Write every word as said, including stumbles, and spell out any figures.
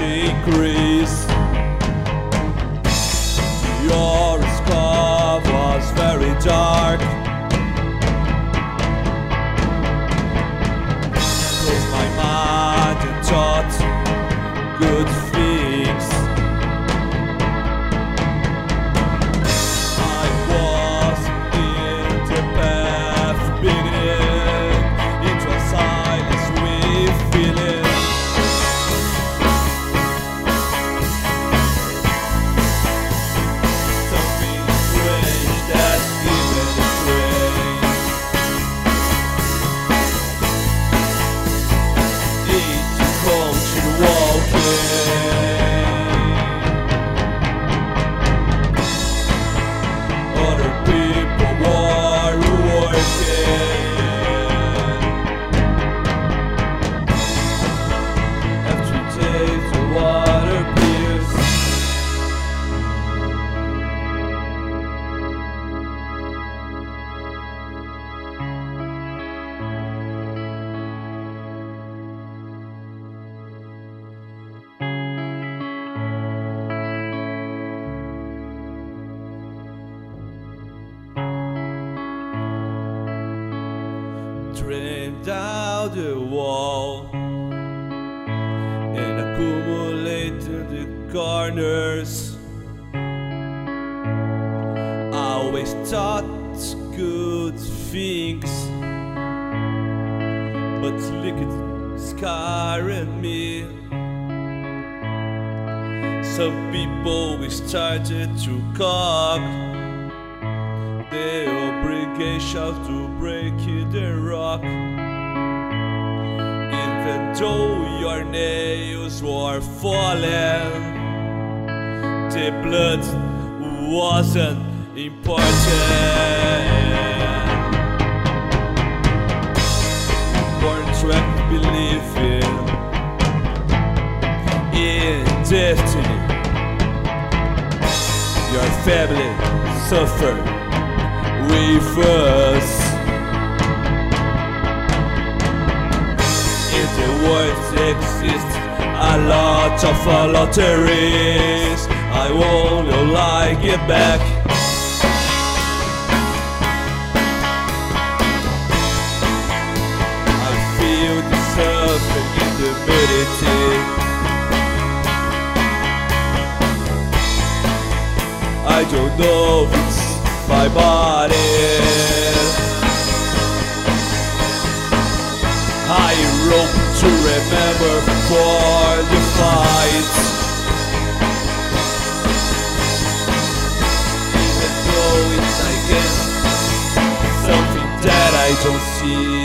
increase. Your scar was very dark. Close my mind and thought good things. I was in the path beginning. It was silence with feeling. Something strange that even strange. It's a culture walking. Other people are working. After days the water appears. Drain down the wall and accumulate the corners. I always thought good things, but look at scarring me. Some people we started to cog the obligation to break the rock. Even though your nails were falling, the blood wasn't important. Born trapped believing in destiny. Your family suffered with us. In the world exists a lot of lotteries. I won't like it back. I feel the suffering in the ability. I don't know if it's my body. I rope to remember for the fight. Even though it's I guess something that I don't see.